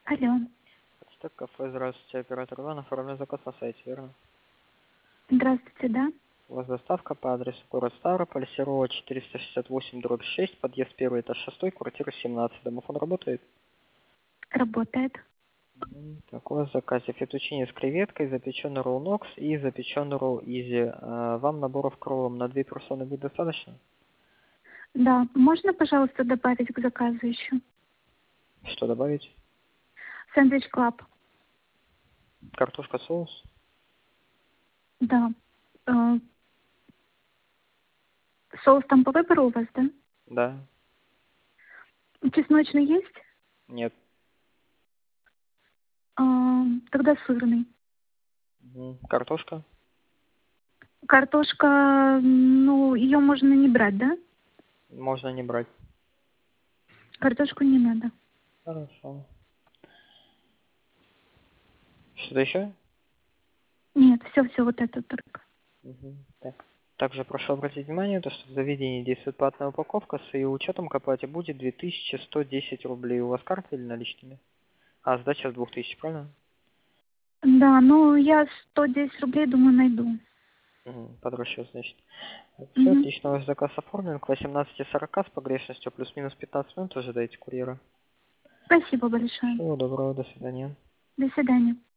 Алло. Так, кафе, здравствуйте, оператор Иван, оформлен заказ на сайте, верно? Здравствуйте, да? У вас доставка по адресу город Ставрополь, Серова 468/6, подъезд 1, этаж 6, квартира 17. Домофон работает? Работает. Так, у вас в заказе фетучини с креветкой, запеченный ролл Нокс и запеченный ролл Изи. Вам наборов кроллом на 2 персоны будет достаточно? Да, можно, пожалуйста, добавить к заказу еще? Что добавить? Сэндвич Клаб. Картошка, соус? Да. Э, Соус там по выбору у вас, да? Да. Чесночный есть? Нет. Э, Тогда сырный. Картошка? Картошка, ну, ее можно не брать, да? Можно не брать. Картошку не надо. Хорошо. Что-то еще? Нет, все, вот это только. Так. Также прошу обратить внимание, то, что в заведении действует платная упаковка, с ее учетом к оплате будет 2110 рублей. У вас карта или наличными? А, сдача с 2000, правильно? Да, ну, я 110 рублей, думаю, найду. Под расчет, значит. Все, Мгм. отлично, ваш заказ оформлен. К 18:40 с погрешностью плюс-минус 15 минут ожидаете курьера. Спасибо большое. Всего доброго, до свидания. До свидания.